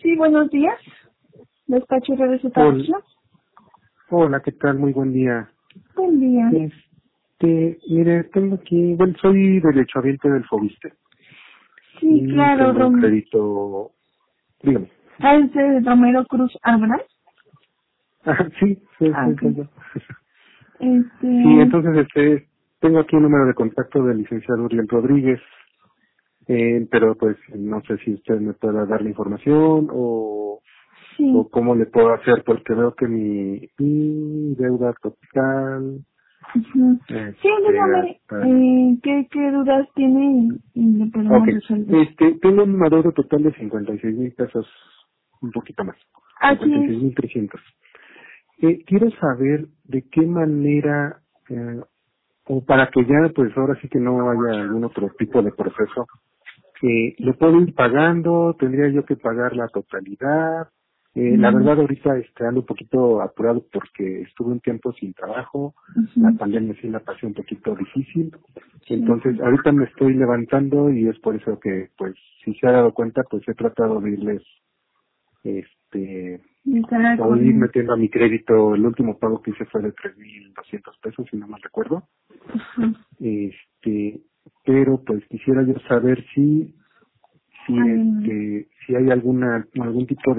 Sí, buenos días. Despacho de Hola, Recetación. hola, ¿qué tal? Muy buen día. Buen día. Mire, tengo aquí, bueno, soy derechohabiente del Fobiste Sí, y claro, tengo un crédito, dígame. ¿Es de Romero Cruz Álvarez? Ah, sí, sí, Ah, sí, ok. soy yo. Sí, Este, entonces, tengo aquí un número de contacto del licenciado Uriel Rodríguez, pero pues no sé si usted me pueda dar la información o sí. cómo le puedo hacer, porque veo que mi deuda total, Ujú. Sí, dígame, hasta ¿qué dudas tiene y le Ok, podemos resolver? tengo un adeudo total de 56,000 pesos, un poquito más, Así es. 56,300. Quiero saber de qué manera, o para que ya, pues ahora sí que no haya algún otro tipo de proceso, ¿lo puedo ir pagando? ¿Tendría yo que pagar la totalidad? La Mm, verdad ahorita ando un poquito apurado porque estuve un tiempo sin trabajo, la ujú. pandemia sí la pasé un poquito difícil, Sí, entonces ahorita me estoy levantando y es por eso que, pues, si se ha dado cuenta, pues he tratado de irles, de estar al o ir corriente. metiendo a mi crédito. El último pago que hice fue de 3,200 pesos, si no mal recuerdo. Ujú. este pero pues quisiera yo saber Ay, si hay algún tipo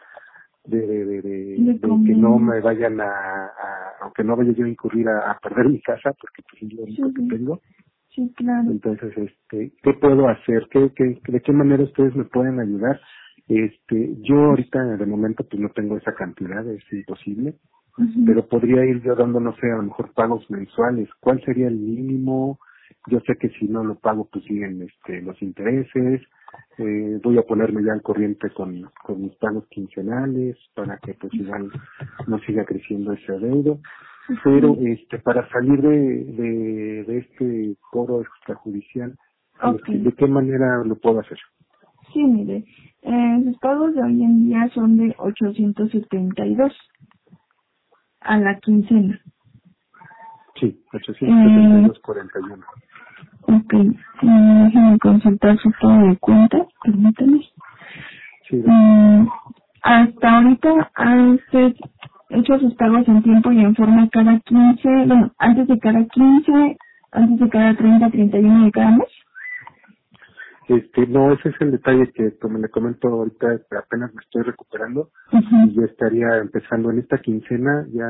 de de que no convenio. me vayan aunque no vaya yo a incurrir a perder mi casa, porque pues es lo Sí, único que sí, tengo. sí, claro. Entonces, ¿qué puedo hacer? De qué manera ustedes me pueden ayudar? Yo ahorita de momento pues no tengo esa cantidad, es imposible, Ujú. pero podría ir yo dando, no sé, a lo mejor pagos mensuales. ¿Cuál sería el mínimo? Yo sé que si no lo pago, pues siguen los intereses. Voy a ponerme ya al corriente con mis pagos quincenales para que pues igual no siga creciendo ese adeudo. Pero Ujú. para salir de este cobro extrajudicial, Ok. ¿de qué manera lo puedo hacer? Sí, mire, los pagos de hoy en día son de 872 a la quincena. Sí, Eh, 872,41. ok, déjenme consultar su estado de cuenta, permítame. Sí, Mm, hasta ahorita ha usted hecho sus pagos en tiempo y en forma cada 15, bueno, antes de cada 15, antes de cada 30, 31 de cada mes. No, ese es el detalle que, como le comento ahorita, apenas me estoy recuperando y Ujú. yo estaría empezando en esta quincena ya,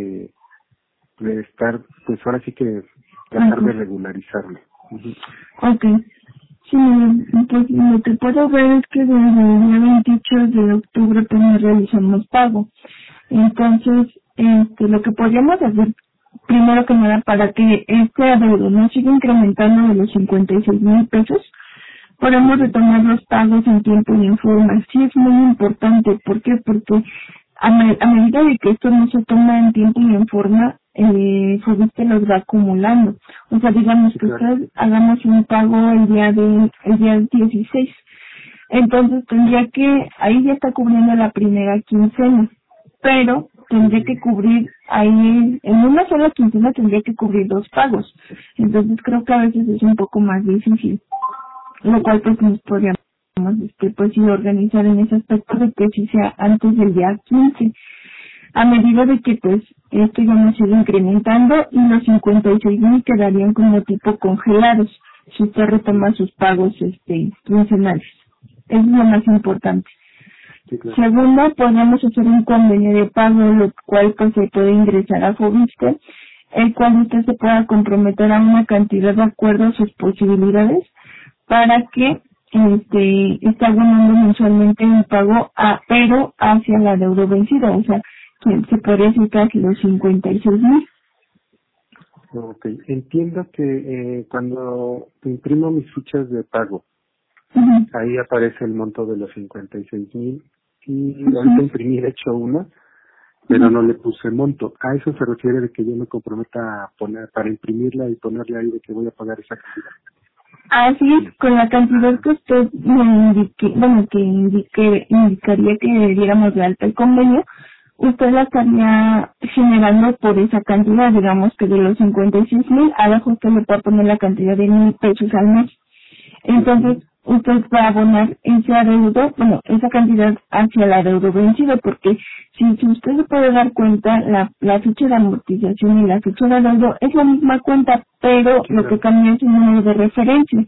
de estar, pues ahora sí que tratar de Ajá. regularizarme. Ujú. Ok. Sí, pues lo que puedo ver es que desde el día 28 de octubre pues no realizamos pago. Entonces, lo que podríamos hacer, primero que nada, para que este adeudo no siga incrementando de los 56,000 pesos, podemos Ujú. retomar los pagos en tiempo y en forma. Sí es muy importante. ¿Por qué? Porque a medida de que esto no se toma en tiempo y en forma, Fobiste los va acumulando. O sea, digamos Sí, que claro. usted hagamos un pago el día 16. Entonces tendría que, ahí ya está cubriendo la primera quincena, pero tendría Ujú. que cubrir ahí, en una sola quincena tendría que cubrir dos pagos. Entonces creo que a veces es un poco más difícil, lo cual pues nos podríamos pues sí organizar en ese aspecto de que si sea antes del día 15, a medida de que pues esto ya nos sigue incrementando y los 56,000 quedarían como tipo congelados si usted retoma Ujú. sus pagos quincenales. Eso es lo más importante. Sí, claro. Segunda, podemos hacer un convenio de pago, lo cual pues se puede ingresar a Fobiste, el cual usted se pueda comprometer a una cantidad de acuerdo a sus posibilidades para que esté abonando mensualmente un pago pero hacia la deuda vencida, o sea, que se podría decir casi los 56,000. Ok, entiendo que cuando imprimo mis fichas de pago, Ujú, ahí aparece el monto de los 56,000 y ahorita ujú, imprimí de hecho una, pero ujú. no le puse monto. ¿A eso se refiere de que yo me comprometa a poner, para imprimirla y ponerle ahí de que voy a pagar esa cantidad? Así es, con la cantidad que usted me indique, bueno, que indicaría que diéramos de alta el convenio, usted la estaría generando por esa cantidad, digamos que de los 56,000, abajo usted le puede poner la cantidad de 1,000 pesos al mes. Entonces, Ujú. usted va a abonar ese adeudo, bueno, esa cantidad hacia el adeudo vencido, porque si usted se puede dar cuenta, la fecha de amortización y la fecha de adeudo es la misma cuenta, pero lo que cambia es el número de referencia,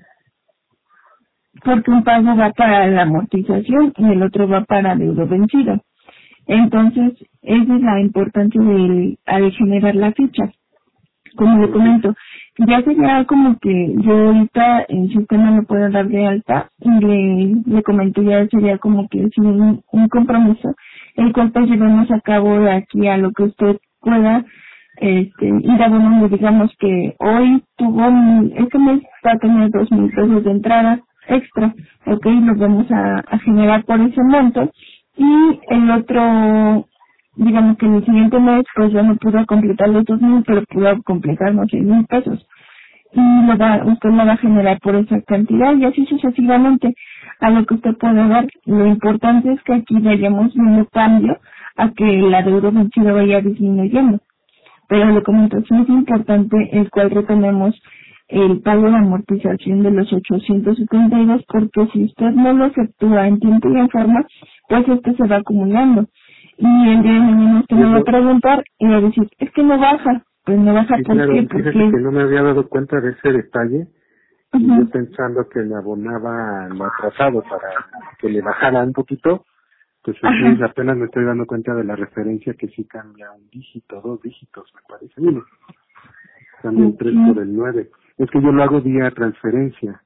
porque un pago va para la amortización y el otro va para adeudo vencido. Entonces, esa es la importancia al generar la ficha. Como le comento, ya sería como que yo ahorita el sistema lo puedo dar de alta y le comento, ya sería como que sin un compromiso, el cual pues llevemos a cabo de aquí a lo que usted pueda ir abonando. Digamos que hoy este mes va a tener 2,000 pesos de entrada extra, ok, los vamos a generar por ese monto, y el otro, digamos que en el siguiente mes pues ya no pudo completar los 2,000, pero pudo completar los 6,000 pesos, y usted lo va a generar por esa cantidad, y así sucesivamente a lo que usted puede dar. Lo importante es que aquí vayamos viendo cambio a que la deuda vencida vaya disminuyendo, pero lo comento, sí es importante el cual retomemos el pago de amortización de los 872, porque si usted no lo efectúa en tiempo y en forma, pues se va acumulando. Y el día de mañana usted me va a preguntar y va a decir, es que no baja. Pues no baja, ¿por claro, qué? Fíjate Porque... que no me había dado cuenta de ese detalle, y Uh-huh. yo pensando que me abonaba lo atrasado para que le bajara un poquito, pues sí, apenas me estoy dando cuenta de la referencia que sí cambia un dígito, 2 dígitos, me parece. Uno, cambia el 3 por el 9. Es que yo lo hago vía transferencia.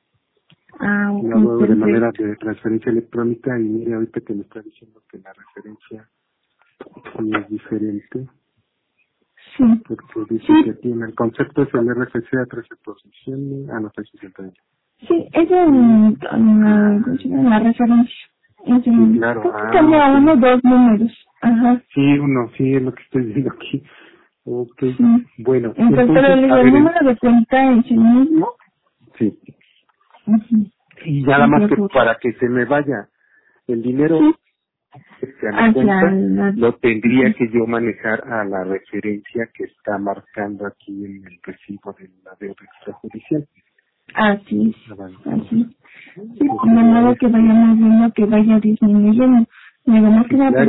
Lo hago de manera de transferencia electrónica, y mire, ahorita que me está diciendo que la referencia sí es diferente. Sí. Porque dice que tiene el concepto es el RFC a 13 posiciones, no, 360. Sí, es en la referencia. Sí, claro. Cambia uno o dos números. Ajá. Sí, uno, sí, es lo que estoy viendo aquí. Ok, sí. Bueno. Entonces, pero el número de cuenta es el mismo. Sí. Uh-huh. Y nada más que para que se me vaya el dinero a mi cuenta, lo tendría que yo manejar a la referencia que está marcando aquí en el recibo de la deuda extrajudicial. Así es, así. Sí, de modo que vayamos viendo que vaya disminuyendo. Claro,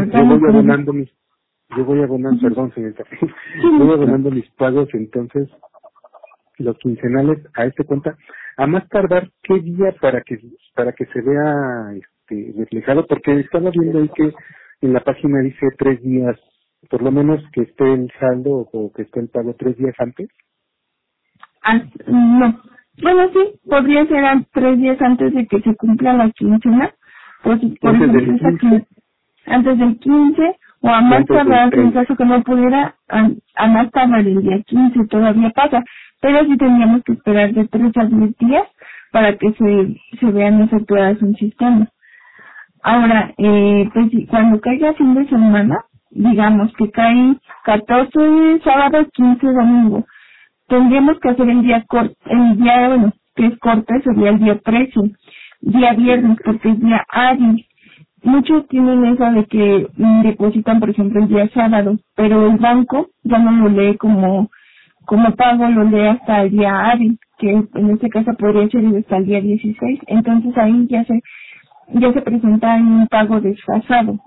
yo voy abonando, perdón, señorita, voy abonando mis pagos, entonces, los quincenales a esta cuenta, a más tardar, ¿qué día para que se vea reflejado? Porque estaba viendo ahí que en la página dice 3 días, por lo menos que esté el saldo o que esté el pago 3 días antes. No. Bueno, sí, podría ser 3 días antes de que se cumpla la quincena, pues por ejemplo, antes del 15, o a más tardar, en caso que no pudiera, a más tardar el día 15 todavía pasa, pero sí tendríamos que esperar de 3 a 10 días para que se vean efectuadas en sistema. Ahora, pues cuando caiga fin de semana, digamos que cae 14 sábado, 15 domingo, tendríamos que hacer el día que es corte, sería el día 13, día viernes, porque es día hábil. Muchos tienen esa de que depositan, por ejemplo, el día sábado, pero el banco ya no lo lee como pago, lo lee hasta el día hábil, que en este caso podría ser hasta el día 16. Entonces ahí ya se presenta un pago desfasado.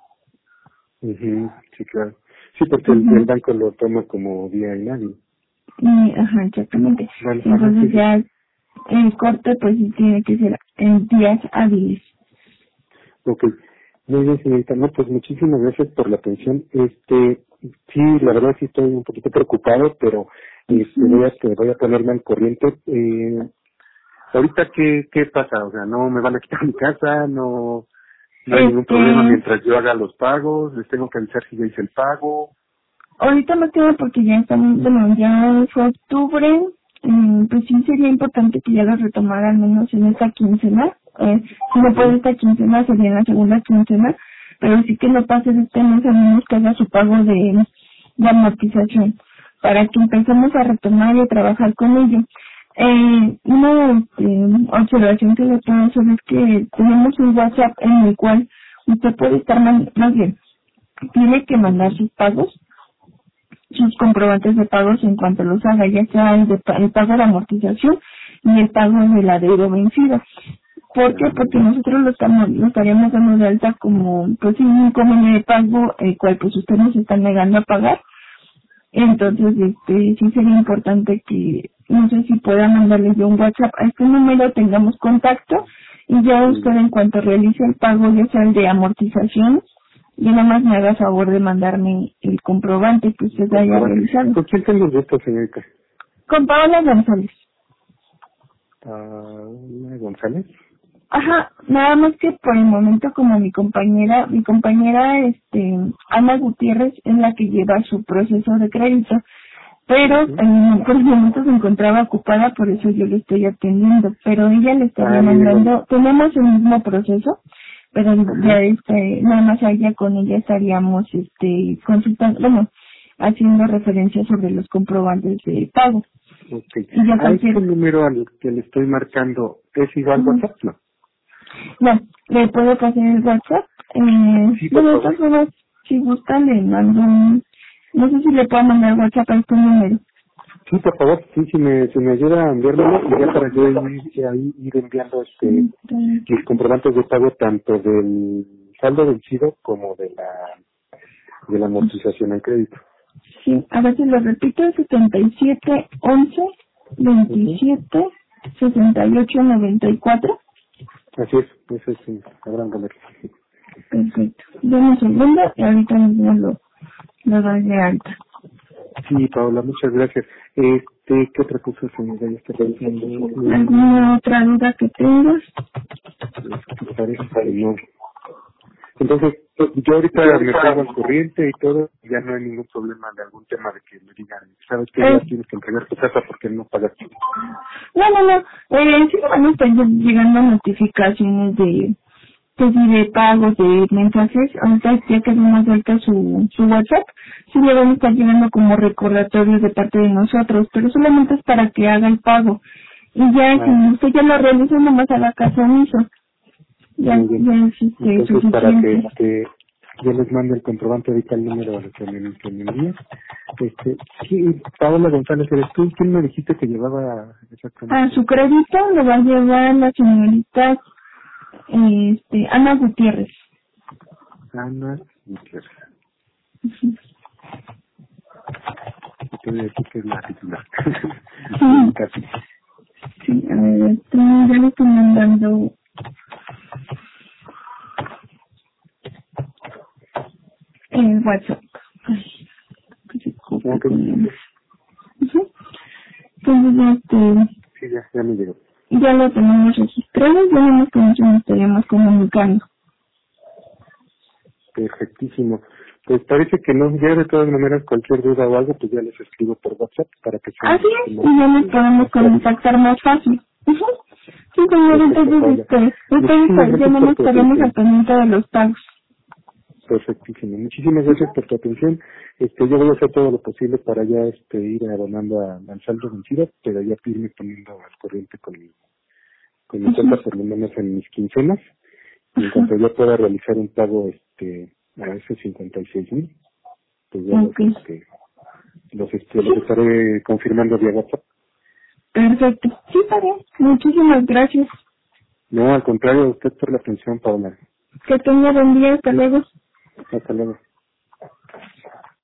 Sí, claro. Sí, porque el banco lo toma como día inhábil. Ajá, exactamente. Vale, entonces ya el corte pues tiene que ser en días hábiles. Ok. Muy bien, señorita. No, pues muchísimas gracias por la atención. Sí, la verdad sí estoy un poquito preocupado, pero voy a ponerme al corriente. Ahorita, ¿qué pasa? O sea, ¿no me van a quitar mi casa? ¿No hay ningún problema mientras yo haga los pagos? ¿Les tengo que avisar si ya hice el pago? Ahorita no tengo, porque ya estamos, ya fue octubre, pues sí sería importante que ya lo retomara al menos en esta quincena. Si no puede esta quincena, sería en la segunda quincena, pero sí que no pase de este mes, al menos que haga su pago de amortización, para que empecemos a retomar y a trabajar con ello. Una observación que le puedo hacer es que tenemos un WhatsApp en el cual usted puede estar, más bien, tiene que mandar sus pagos, sus comprobantes de pagos en cuanto los haga, ya sea el pago de amortización y el pago del adeudo vencido. ¿Por qué? Porque nosotros lo estaríamos dando de alta como, pues, sí, un convenio de pago, el cual, pues, usted nos está negando a pagar. Entonces, sí sería importante que, no sé si pueda mandarle yo un WhatsApp a este número, tengamos contacto, y ya usted en cuanto realice el pago, ya sea el de amortización, ya nada más me haga favor de mandarme el comprobante que usted haya realizado. ¿Con quién tengo el gusto, señorita? Con Paola González. ¿Paola González? Ajá, nada más que por el momento como mi compañera, Ana Gutiérrez es la que lleva su proceso de crédito, pero por el momento se encontraba ocupada, por eso yo le estoy atendiendo, pero ella le estaría mandando, tenemos el mismo proceso, pero ya nada más allá con ella estaríamos consultando, bueno, haciendo referencia sobre los comprobantes de pago. Okay. Este número al que le estoy marcando es igual WhatsApp, ¿no? No, le puedo pasar el WhatsApp. Sí, De todas formas, si gusta, le mando no sé si le puedo mandar WhatsApp a este número. Sí, por favor, sí, si me ayuda a enviármelo, y ya para yo ir enviando mis comprobantes de pago tanto del saldo vencido como de la amortización al crédito. Sí, a ver si lo repito, 77 11 27 68 94. Así es, eso sí, habrán comer. Perfecto. Dame un segundo y ahorita mismo lo doy de alta. Sí, Paola, muchas gracias. ¿Qué otra cosa, señora, ya está pensando? ¿Alguna otra duda que tengas? Parece que no. Entonces, yo ahorita me pongo al corriente y todo, ya no hay ningún problema de algún tema de que me digan, ¿sabes qué? Ya tienes que entregar tu casa porque no pagaste. No. Sí me van a estar llegando notificaciones de pagos, de mensajes. Ahorita ya que hemos vuelto su WhatsApp, sí le van a estar llegando como recordatorios de parte de nosotros, pero solamente es para que haga el pago. Y ya, si usted ya lo realiza, nomás haga caso omiso. Ya es Entonces, suficiente. para que yo les mande el comprobante ahorita el número al que me envíes. Sí, Paola González, ¿eres tú? ¿Quién me dijiste que llevaba exactamente? Su crédito lo va a llevar la señorita Ana Gutiérrez. Ana Gutiérrez. Uh-huh. Te voy a decir que es la titular. Sí. Casi. Sí, a ver, ya le estoy mandando el WhatsApp. Ay, que se copia Okay. con él. Uh-huh. Entonces, Sí, ya me llegó. ya lo tenemos registrado, ya vemos que nos estaríamos comunicando. Perfectísimo. Pues parece que no, ya de todas maneras cualquier duda o algo, pues ya les escribo por WhatsApp para que se... Así es, y ya nos podemos contactar más fácil. Uh-huh. Sí, señor, entonces, ya no nos estaremos al pendiente de los pagos. Perfectísimo. Muchísimas gracias por tu atención. Yo voy a hacer todo lo posible para ya ir abonando al saldo vencido, pero ya irme poniendo al corriente con mi cuenta, por lo menos en mis quincenas. Y en cuanto yo pueda realizar un pago a esos 56,000, pues ya los estaré confirmando vía WhatsApp. Perfecto. Sí, está bien. Muchísimas gracias. No, al contrario, a usted por la atención, Paula. Que tenga buen día. Hasta luego. Hasta luego.